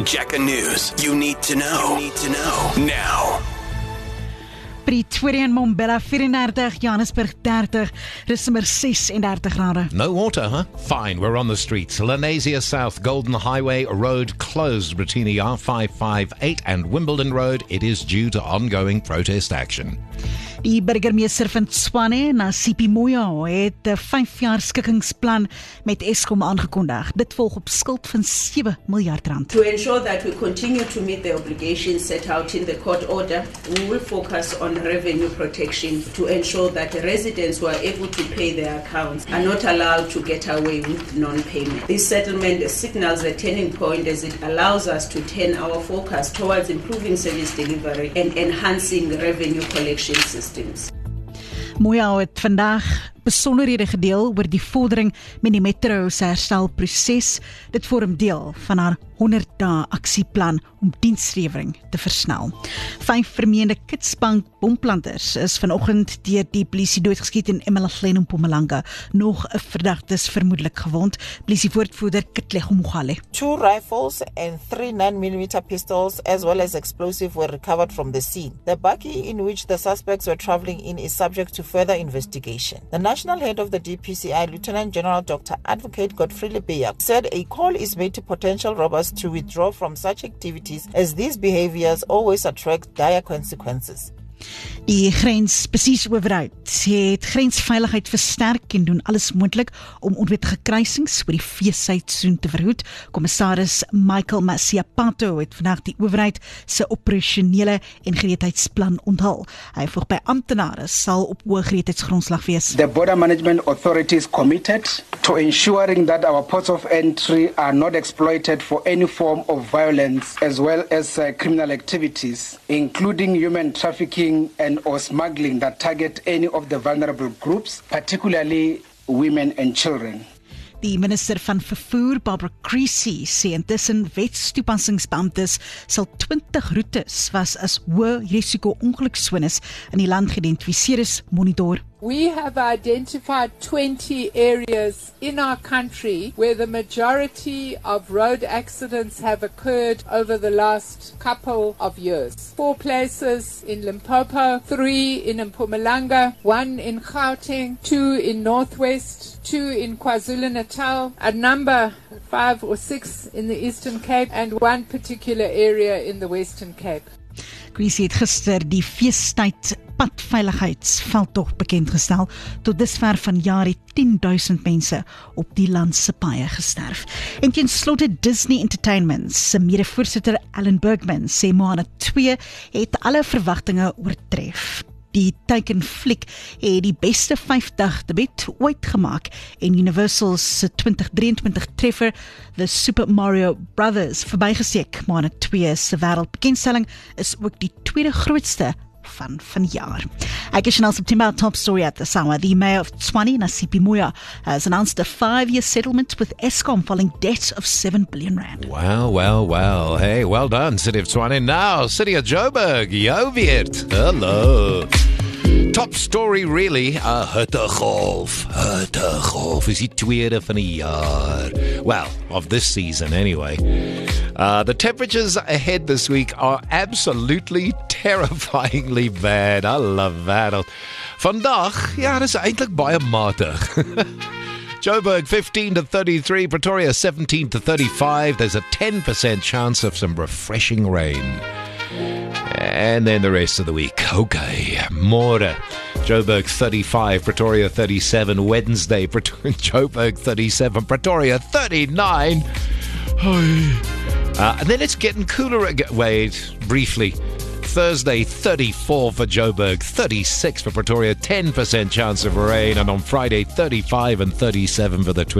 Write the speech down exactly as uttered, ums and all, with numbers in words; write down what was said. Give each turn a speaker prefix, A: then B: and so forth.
A: Jaca News. You need to know. You need to know now.
B: Pretoria en Mbombela vierendertig, Johannesburg dertig, Rissenburg sessendertig grade.
C: No water, huh? Fine, we're on the streets. Lenasia South, Golden Highway Road closed between the R five five eight and Wimbledon Road. It is due to ongoing protest action.
B: Die burgemeester van Tshwane, Nasipi Moyo, het 'n vyf jaar skikkingsplan met Eskom aangekondig. Dit volg op skuld van sewe miljard rand.
D: To ensure that we continue to meet the obligations set out in the court order, we will focus on revenue protection to ensure that the residents who are able to pay their accounts are not allowed to get away with non-payment. This settlement signals a turning point as it allows us to turn our focus towards improving service delivery and enhancing revenue collection systems.
B: Moyo het vandag besonderhede gedeel oor die vordering met die metro se herstelproses. Dit vorm deel van haar honderd dae aksieplan om dienslewering te versnel. Vyf vermeende Kitsbank bomplanters is vanoggend deur die polisie doodgeskiet in Emalahlen en Mpumalanga. Nog 'n verdagte is vermoedelik gewond. Polisiewoordvoerder Kitlego Mogale.
E: Two rifles and three nine millimeter pistols as well as explosive were recovered from the scene. The buggy in which the suspects were travelling in is subject to further investigation. The National Head of the D P C I, Lieutenant General Doctor Advocate Godfrey Lebeya, said a call is made to potential robbers to withdraw from such activities as these behaviours always attract dire consequences.
B: Die grenspesiesowerheid het grensveiligheid versterk en doen alles moontlik om onwettige kruisings oor die feesseisoen te verhoed. Kommissaris Michael Masiapato het vandag die owerheid se operasionele en gereedheidsplan onthul. Hy voeg by amptenare sal op hoë gereedheidsgrondslag wees.
F: The Border Management Authority is committed to ensuring that our ports of entry are not exploited for any form of violence as well as uh, criminal activities, including human trafficking and or smuggling that target any of the vulnerable groups, particularly women and children.
B: Die minister van vervoer, Barbara Creecy, sê intussen wetstoepassingsbeamptes sal twintig roetes was as hoë risiko ongeluksones in die land geïdentifiseer is, monitor.
G: We have identified twenty areas in our country where the majority of road accidents have occurred over the last couple of years. Four places in Limpopo, three in Mpumalanga, one in Gauteng, two in Northwest, two in KwaZulu-Natal, a number, five or six in the Eastern Cape, and one particular area in the Western Cape.
B: Creecy het gister die feestyd padveiligheidsveldtog bekendgestel. Tot dusver vanjaar het tien duisend mense op die land se paaie gesterf. En ten slotte Disney Entertainment se mede-voorsitter Alan Bergman sê Moana twee het alle verwagtinge oortref. Die teikenfliek het die beste vyftig debuut ooit gemaak en Universal se twintig drieëntwintig treffer The Super Mario Brothers verbygesteek. Moana twee se wêreldbekendstelling is ook die tweede grootste van vanjaar. Ek is in September top story at the hour. The mayor of Tshwane, Nasipi Moyo, has announced a five-year settlement with Eskom following debt of seven billion rand.
C: Well, well, well. Hey, well done, City of Tshwane. Now, City of Joburg, Joviert. Hello. Top story really, uh, Hittegolf. Hittegolf is die tweede van die jaar. Well, of this season anyway. Uh, the temperatures ahead this week are absolutely terrifyingly bad. I love that. Vandag, ja, dis eintlik baie matig. Joburg fifteen to thirty-three, Pretoria seventeen to thirty-five. There's a ten percent chance of some refreshing rain. And then the rest of the week. Okay, Mora, Joburg thirty-five, Pretoria thirty-seven, Wednesday, Joburg thirty-seven, Pretoria thirty-nine. Uh, and then it's getting cooler again. Wait, briefly. Thursday, thirty-four for Joburg, thirty-six for Pretoria, ten percent chance of rain. And on Friday, thirty-five and thirty-seven for the Twin.